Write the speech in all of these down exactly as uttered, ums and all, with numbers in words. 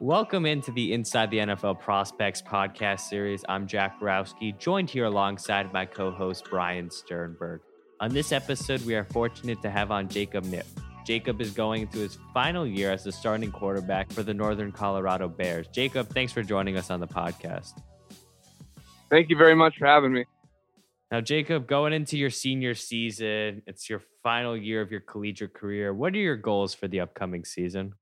Welcome into the Inside the N F L Prospects podcast series. I'm Jack Borowski, joined here alongside my co-host Brian Sternberg. On this episode, we are fortunate to have on Jacob Knipp. Jacob is going into his final year as the starting quarterback for the Northern Colorado Bears. Jacob, thanks for joining us on the podcast. Thank you very much for having me. Now, Jacob, going into your senior season, it's your final year of your collegiate career. What are your goals for the upcoming season?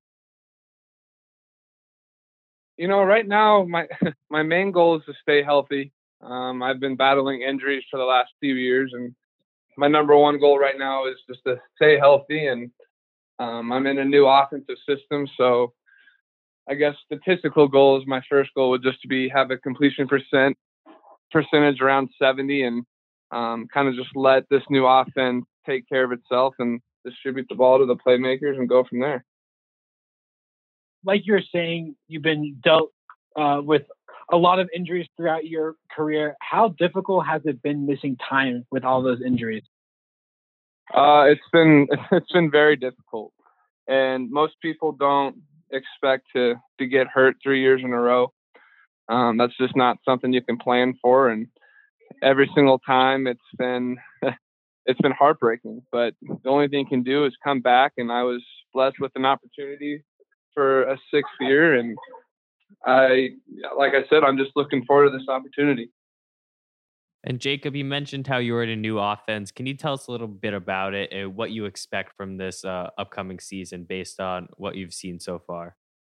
You know, right now, my my main goal is to stay healthy. Um, I've been battling injuries for the last few years, and my number one goal right now is just to stay healthy. And um, I'm in a new offensive system, so I guess statistical goals. My first goal would just to be have a completion percent percentage around seventy, and um, kind of just let this new offense take care of itself and distribute the ball to the playmakers and go from there. Like you're saying, you've been dealt uh, with a lot of injuries throughout your career. How difficult has it been missing time with all those injuries? Uh, it's been it's been very difficult, and most people don't expect to to get hurt three years in a row. Um, that's just not something you can plan for, and every single time it's been it's been heartbreaking. But the only thing you can do is come back, and I was blessed with an opportunity for a sixth year, and I, like I said, I'm just looking forward to this opportunity. And Jacob, you mentioned how you were in a new offense. Can you tell us a little bit about it and what you expect from this uh, upcoming season based on what you've seen so far?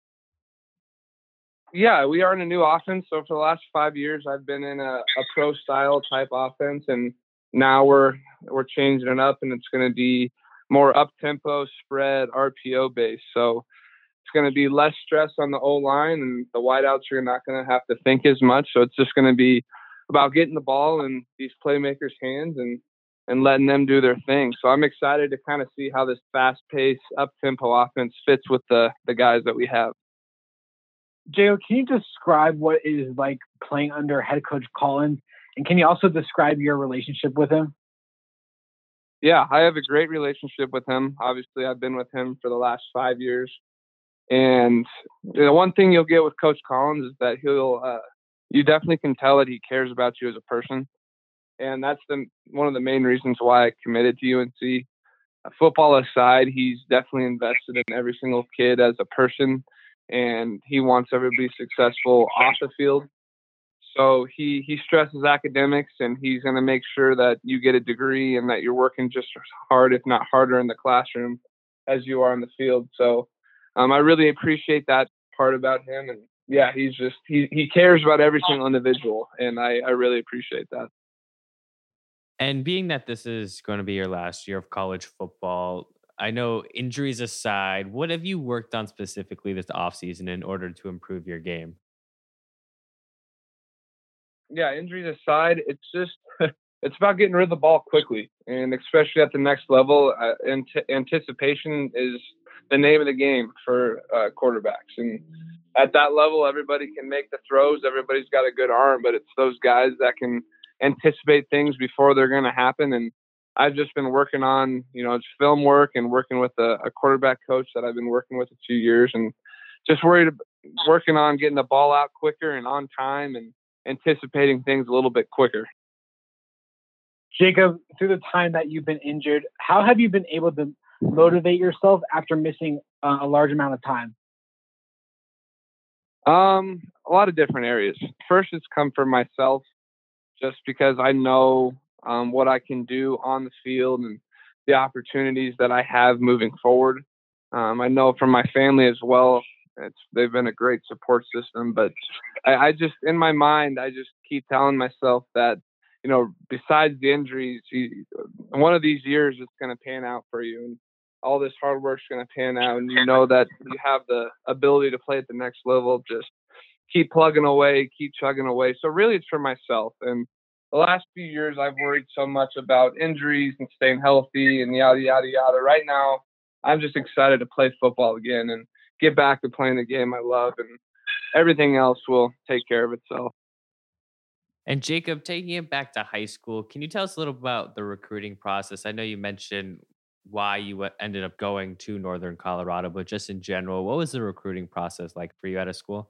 Yeah, we are in a new offense. So for the last five years, I've been in a, a pro style type offense, and now we're we're changing it up, and it's going to be more up tempo, spread, R P O based. So it's going to be less stress on the O-line, and the wideouts are not going to have to think as much. So it's just going to be about getting the ball in these playmakers' hands and, and letting them do their thing. So I'm excited to kind of see how this fast-paced, up-tempo offense fits with the, the guys that we have. Jayo, can you describe what it is like playing under head coach Collins? And can you also describe your relationship with him? Yeah, I have a great relationship with him. Obviously, I've been with him for the last five years. And the one thing you'll get with Coach Collins is that he'll, uh, you definitely can tell that he cares about you as a person. And that's the one of the main reasons why I committed to U N C. Uh, football aside, he's definitely invested in every single kid as a person, and he wants everybody successful off the field. So he, he stresses academics, and he's going to make sure that you get a degree and that you're working just as hard, if not harder, in the classroom as you are on the field. So Um, I really appreciate that part about him, and yeah, he's just he he cares about every single individual, and I I really appreciate that. And being that this is going to be your last year of college football, I know injuries aside, what have you worked on specifically this offseason in order to improve your game? Yeah, injuries aside, it's just it's about getting rid of the ball quickly, and especially at the next level, uh, ant- anticipation is the name of the game for uh, quarterbacks. And at that level, everybody can make the throws. Everybody's got a good arm, but it's those guys that can anticipate things before they're going to happen. And I've just been working on, you know, just film work and working with a, a quarterback coach that I've been working with a few years, and just worried, working on getting the ball out quicker and on time and anticipating things a little bit quicker. Jacob, through the time that you've been injured, how have you been able to motivate yourself after missing uh, a large amount of time? Um, a lot of different areas. First, it's come from myself, just because I know um, what I can do on the field and the opportunities that I have moving forward. Um, I know from my family as well. It's they've been a great support system, but I, I just in my mind, I just keep telling myself that, you know, besides the injuries, you, one of these years it's going to pan out for you, and all this hard work's going to pan out, and you know that you have the ability to play at the next level. Just keep plugging away, keep chugging away. So really, it's for myself. And the last few years, I've worried so much about injuries and staying healthy and yada yada yada. Right now, I'm just excited to play football again and get back to playing the game I love, and everything else will take care of itself. And Jacob, taking it back to high school, can you tell us a little about the recruiting process? I know you mentioned why you w- ended up going to Northern Colorado, but just in general, what was the recruiting process like for you out of school?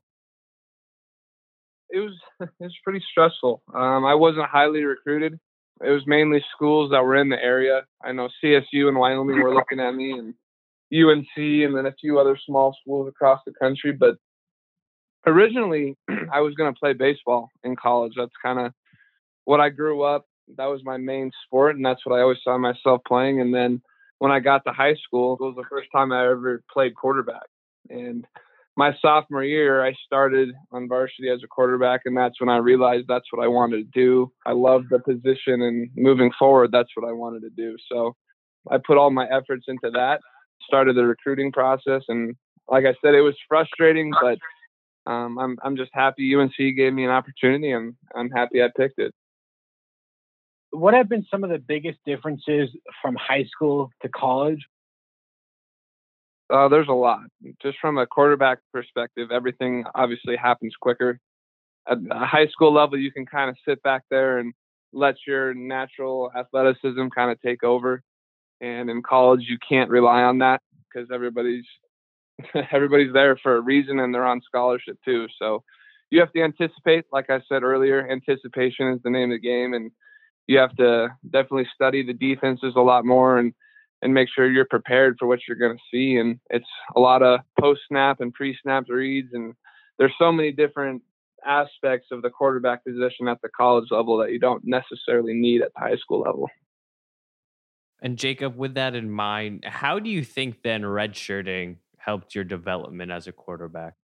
It was it was pretty stressful. Um, I wasn't highly recruited. It was mainly schools that were in the area. I know C S U and Wyoming were looking at me, and U N C, and then a few other small schools across the country. But originally, I was going to play baseball in college. That's kind of what I grew up. That was my main sport, and that's what I always saw myself playing. And then when I got to high school, it was the first time I ever played quarterback. And my sophomore year, I started on varsity as a quarterback, and that's when I realized that's what I wanted to do. I loved the position, and moving forward, that's what I wanted to do. So I put all my efforts into that, started the recruiting process, and like I said, it was frustrating, but um, I'm I'm just happy U N C gave me an opportunity, and I'm happy I picked it. What have been some of the biggest differences from high school to college? Uh, there's a lot. Just from a quarterback perspective, everything obviously happens quicker. At a high school level, you can kind of sit back there and let your natural athleticism kind of take over. And in college, you can't rely on that because everybody's everybody's there for a reason, and they're on scholarship too. So you have to anticipate. Like I said earlier, anticipation is the name of the game, and you have to definitely study the defenses a lot more and and make sure you're prepared for what you're going to see. And it's a lot of post snap and pre snap reads, and there's so many different aspects of the quarterback position at the college level that you don't necessarily need at the high school level. And Jacob, with that in mind, how do you think then redshirting helped your development as a quarterback?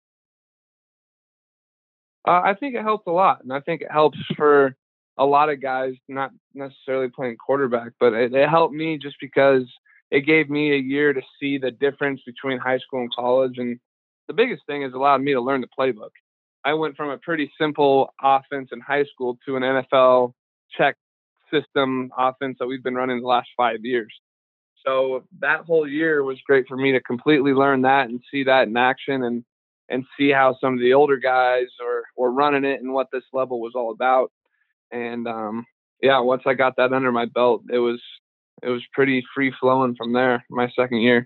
Uh, I think it helped a lot, and I think it helps for a lot of guys, not necessarily playing quarterback, but it, it helped me just because it gave me a year to see the difference between high school and college. And the biggest thing is allowed me to learn the playbook. I went from a pretty simple offense in high school to an N F L check system offense that we've been running the last five years. So that whole year was great for me to completely learn that and see that in action, and and see how some of the older guys are were running it and what this level was all about. And um, yeah, once I got that under my belt, it was it was pretty free flowing from there. My second year.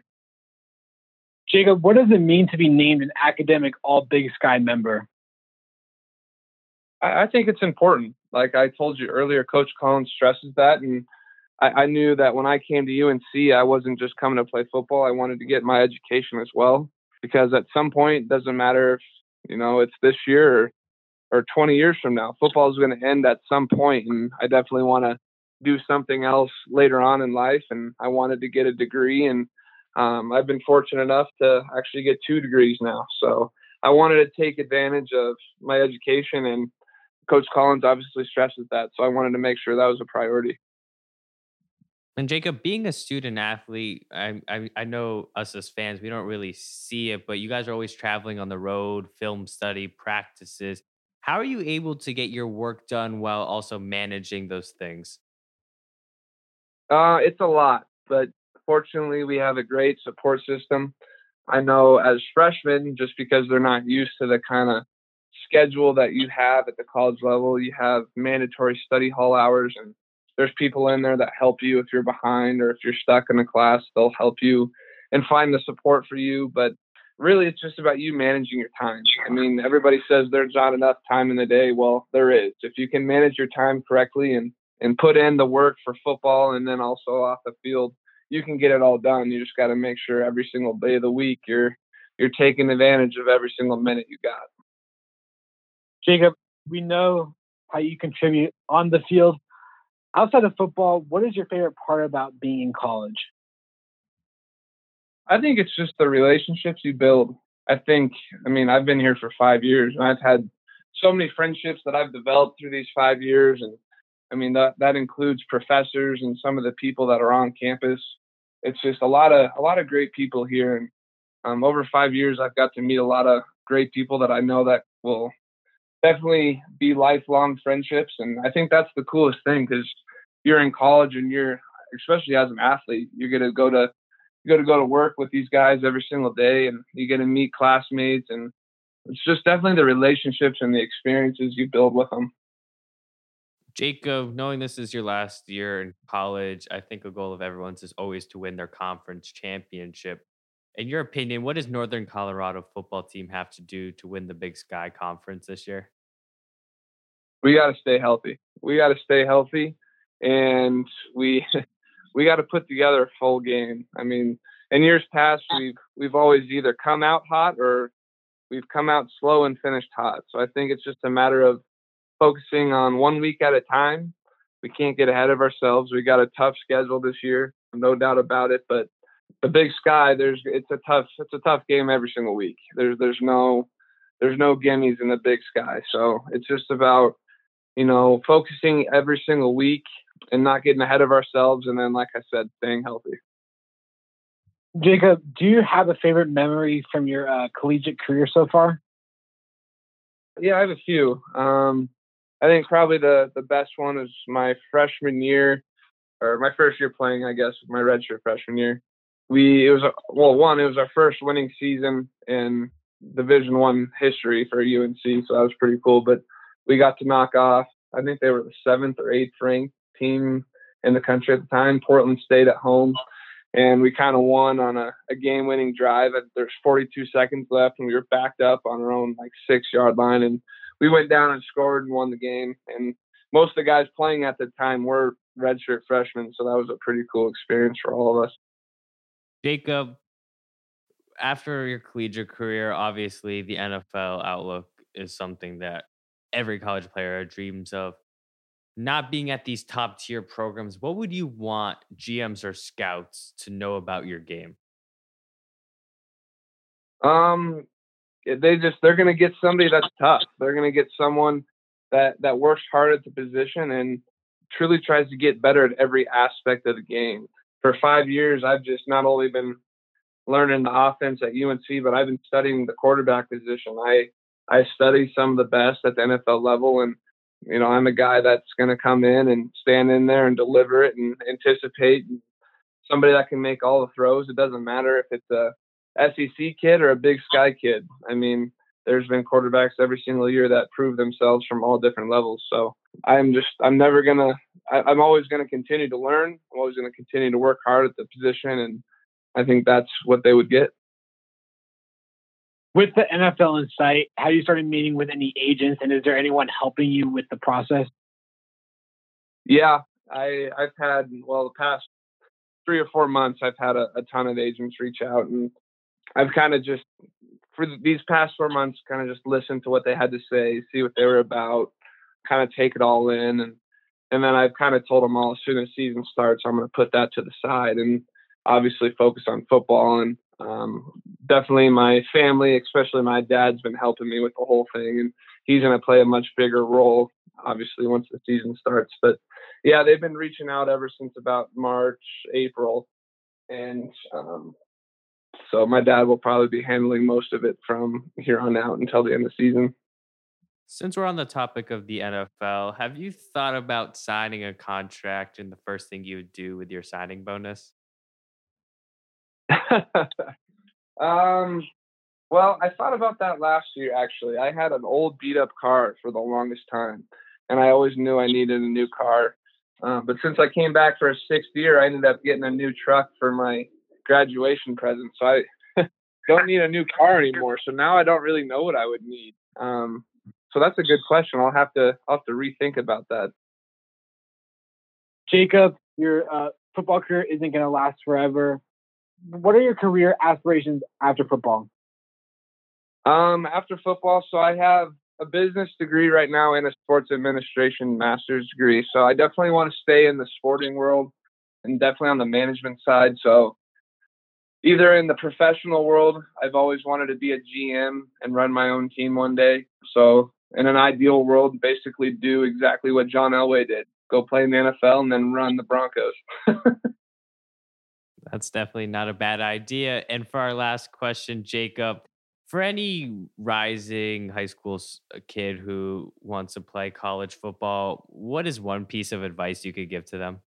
Jacob, what does it mean to be named an academic All Big Sky member? I, I think it's important. Like I told you earlier, Coach Collins stresses that, and I, I knew that when I came to U N C, I wasn't just coming to play football. I wanted to get my education as well, because at some point, it doesn't matter if you know it's this year or, or twenty years from now. Football is going to end at some point, and I definitely want to do something else later on in life. And I wanted to get a degree, and um, I've been fortunate enough to actually get two degrees now. So I wanted to take advantage of my education, and Coach Collins obviously stresses that. So I wanted to make sure that was a priority. And Jacob, being a student athlete, I, I I know us as fans, we don't really see it, but you guys are always traveling on the road, film study, practices. How are you able to get your work done while also managing those things? Uh, it's a lot, but fortunately, we have a great support system. I know as freshmen, just because they're not used to the kind of schedule that you have at the college level, you have mandatory study hall hours, and there's people in there that help you if you're behind or if you're stuck in a class, they'll help you and find the support for you. But really, it's just about you managing your time. I mean, everybody says there's not enough time in the day. Well, there is. If you can manage your time correctly and and put in the work for football and then also off the field, you can get it all done. You just got to make sure every single day of the week you're you're taking advantage of every single minute you got. Jacob, we know how you contribute on the field. Outside of football, what is your favorite part about being in college? I think it's just the relationships you build. I think, I mean, I've been here for five years and I've had so many friendships that I've developed through these five years. And I mean, that, that includes professors and some of the people that are on campus. It's just a lot of, a lot of great people here. And um, over five years, I've got to meet a lot of great people that I know that will definitely be lifelong friendships. And I think that's the coolest thing, because you're in college and you're, especially as an athlete, you're going to go to, you got to go to work with these guys every single day, and you get to meet classmates, and it's just definitely the relationships and the experiences you build with them. Jacob, knowing this is your last year in college, I think a goal of everyone's is always to win their conference championship. In your opinion, what does Northern Colorado football team have to do to win the Big Sky Conference this year? We got to stay healthy. We got to stay healthy, and we we got to put together a full game. I mean, in years past, we've we've always either come out hot or we've come out slow and finished hot. So I think it's just a matter of focusing on one week at a time. We can't get ahead of ourselves. We got a tough schedule this year, no doubt about it. But the Big Sky, there's it's a tough it's a tough game every single week. There's there's no there's no gimmies in the Big Sky. So it's just about, you know, focusing every single week and not getting ahead of ourselves. And then, like I said, staying healthy. Jacob, do you have a favorite memory from your uh, collegiate career so far? Yeah, I have a few. Um, I think probably the, the best one is my freshman year, or my first year playing, I guess, my redshirt freshman year. We, it was, a, well, one, it was our first winning season in Division One history for U N C, so that was pretty cool. But we got to knock off, I think they were the seventh or eighth ranked team in the country at the time, Portland State at home. And we kind of won on a, a game-winning drive. There's forty-two seconds left, and we were backed up on our own like six-yard line. And we went down and scored and won the game. And most of the guys playing at the time were redshirt freshmen, so that was a pretty cool experience for all of us. Jacob, after your collegiate career, obviously the N F L outlook is something that every college player dreams of. Not being at these top tier programs, what would you want G Ms or scouts to know about your game? Um, they just they're gonna get somebody that's tough. They're gonna get someone that that works hard at the position and truly tries to get better at every aspect of the game. For five years, I've just not only been learning the offense at U N C, but I've been studying the quarterback position. I I study some of the best at the N F L level, and you know, I'm a guy that's going to come in and stand in there and deliver it and anticipate. And somebody that can make all the throws. It doesn't matter if it's a S E C kid or a Big Sky kid. I mean, there's been quarterbacks every single year that prove themselves from all different levels. So I'm just, I'm never going to, I'm always going to continue to learn. I'm always going to continue to work hard at the position. And I think that's what they would get. With the N F L in sight, have you started meeting with any agents, and is there anyone helping you with the process? Yeah, I, I've had, well, the past three or four months, I've had a, a ton of agents reach out, and I've kind of just, for these past four months, kind of just listened to what they had to say, see what they were about, kind of take it all in. And, and then I've kind of told them all, as soon as season starts, I'm going to put that to the side and obviously focus on football. And um, definitely my family, especially my dad's been helping me with the whole thing, and he's going to play a much bigger role, obviously, once the season starts. But yeah, they've been reaching out ever since about March, April. And um, so my dad will probably be handling most of it from here on out until the end of the season. Since we're on the topic of the N F L, have you thought about signing a contract and the first thing you would do with your signing bonus? um, well, I thought about that last year, actually. I had an old beat up car for the longest time, and I always knew I needed a new car. Uh, but since I came back for a sixth year, I ended up getting a new truck for my graduation present. So I don't need a new car anymore. So now I don't really know what I would need. Um, so that's a good question. I'll have to, I'll have to rethink about that. Jacob, your uh, football career isn't going to last forever. What are your career aspirations after football? Um, after football, so I have a business degree right now and a sports administration master's degree. So I definitely want to stay in the sporting world and definitely on the management side. So either in the professional world, I've always wanted to be a G M and run my own team one day. So in an ideal world, basically do exactly what John Elway did. Go play in the N F L and then run the Broncos. That's definitely not a bad idea. And for our last question, Jacob, for any rising high school kid who wants to play college football, what is one piece of advice you could give to them?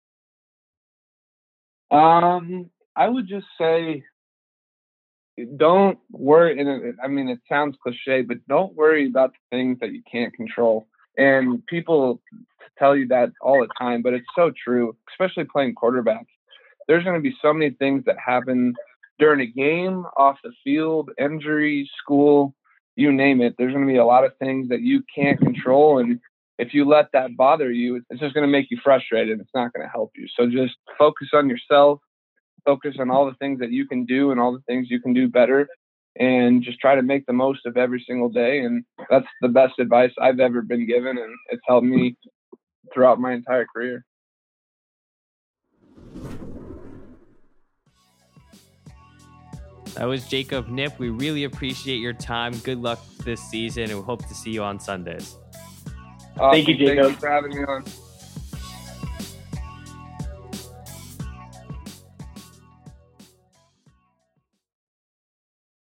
Um, I would just say, don't worry. And I mean, it sounds cliche, but don't worry about the things that you can't control. And people tell you that all the time, but it's so true, especially playing quarterback. There's going to be so many things that happen during a game, off the field, injuries, school, you name it. There's going to be a lot of things that you can't control. And if you let that bother you, it's just going to make you frustrated. It's not going to help you. So just focus on yourself, focus on all the things that you can do and all the things you can do better, and just try to make the most of every single day. And that's the best advice I've ever been given, and it's helped me throughout my entire career. That was Jacob Knipp. We really appreciate your time. Good luck this season, and we hope to see you on Sundays. Awesome. Thank you, Jacob. Thank you for having me on.